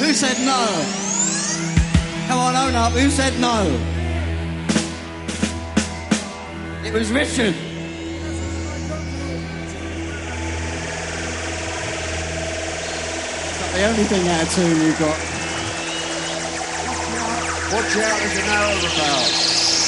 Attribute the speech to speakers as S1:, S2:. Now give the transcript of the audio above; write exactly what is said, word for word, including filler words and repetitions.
S1: Who said no? Come on, own up. Who said no? It was Richard. That's the only thing out of tune you've got.
S2: Watch out, there's an arrow about.